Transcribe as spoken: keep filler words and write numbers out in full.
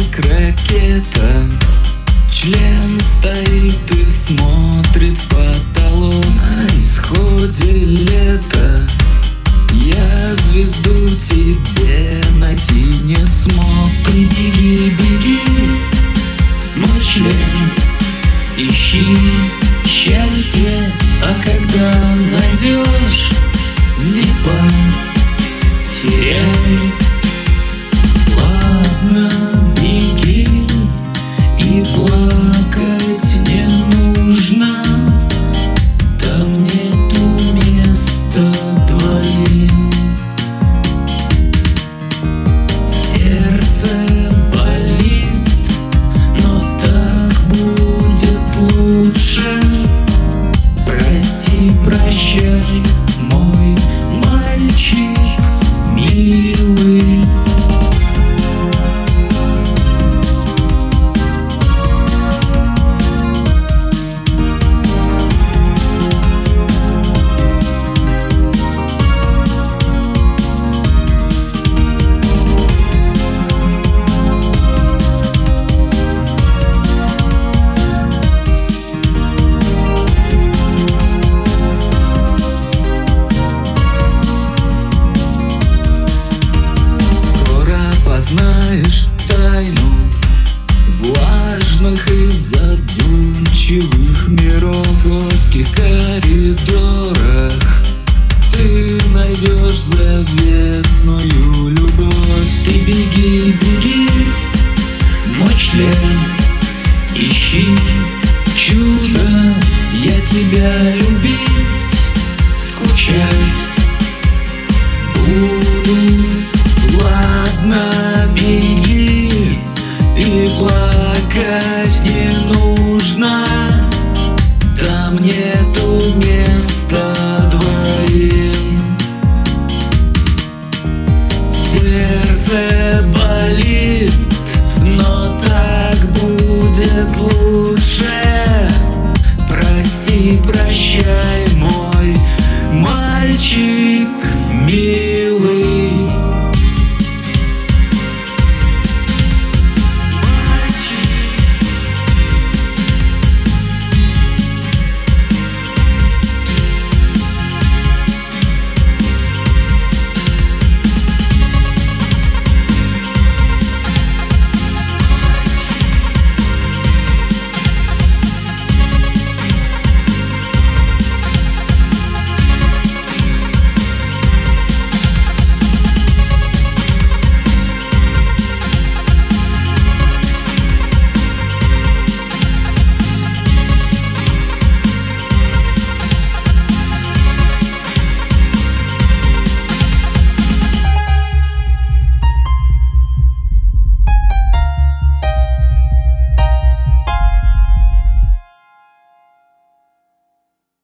как ракета. Член стоит и смотрит в потолок. На исходе лета я звезду тебе найти не смог. Ты беги, беги, мой член, ищи счастье, а когда найдешь, не потеряй. Ладно, беги, и плакать не нужно, там нету места двоим. Сердце болит, но так будет лучше. Прости, прощай, мой мальчик милый. Знаешь тайну влажных и задумчивых миров. В узких коридорах ты найдешь заветную любовь. Ты беги, беги, мой член, ищи чудо, я тебя любить, скучать буду. Ладно, беги, и плакать не нужно, там нету места двоим. Сердце болит, но так будет лучше.